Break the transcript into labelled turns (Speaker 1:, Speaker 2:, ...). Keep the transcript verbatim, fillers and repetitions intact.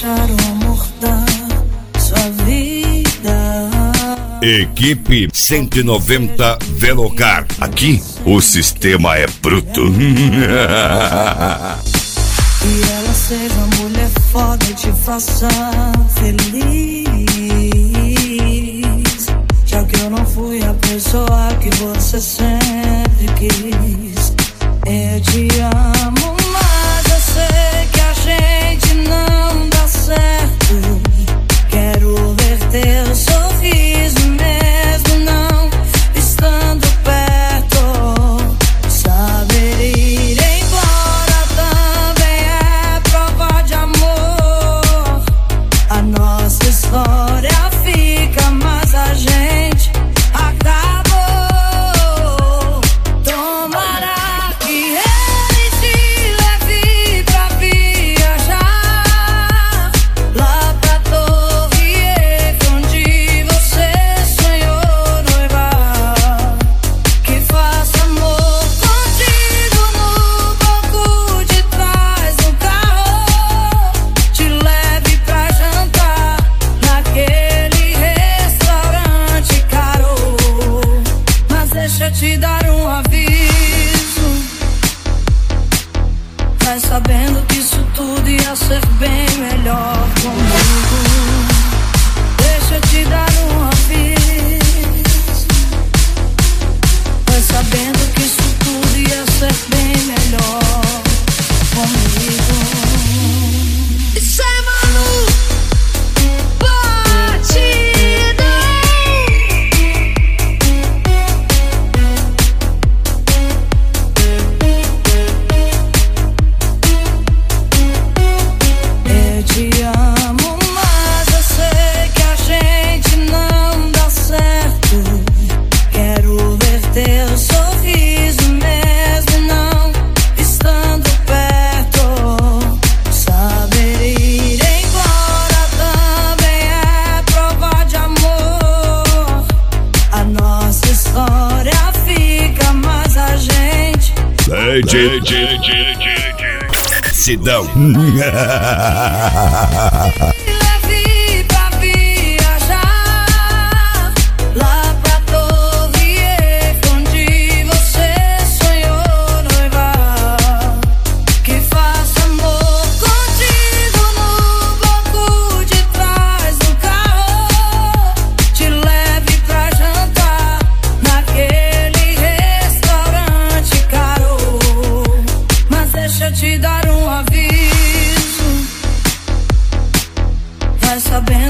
Speaker 1: deixar o amor dar sua vida.
Speaker 2: Equipe cento e noventa Velocar. Aqui o sistema é bruto.
Speaker 1: E ela seja uma mulher foda e te faça feliz. Já que eu não fui a pessoa que você sempre quis. Eu te amo, mas eu sei que a gente não dá certo. Quero ver teu sorriso mesmo não estando perto. Saber ir embora também é prova de amor. A nossa história fica, mas a gente acabou. Tomara que ele te leve pra viajar lá pra Torre Eiffel, onde você sonhou noivar. Que faça amor contigo no banco de trás do carro. Te leve pra jantar naquele restaurante caro. Mas deixa eu te dar um aviso. Vai sabendo que isso tudo ia ser bem melhor comigo. Deixa eu te dar um aviso. Vai sabendo que isso tudo ia ser bem melhor comigo. Isso é Manu Batidão. Eu te amo, mas eu sei que a gente não dá certo. Quero ver teu sorriso mesmo não estando perto. Saber ir embora também é prova de amor. A nossa história fica, mas a gente
Speaker 2: Sidão.
Speaker 1: leve pra viajar lá pra Torre Eiffel, onde você sonhou noivar. Que faça amor contigo no banco de trás do carro. Te leve pra jantar naquele restaurante caro. Mas deixa eu te dar um aviso. Vai sabendo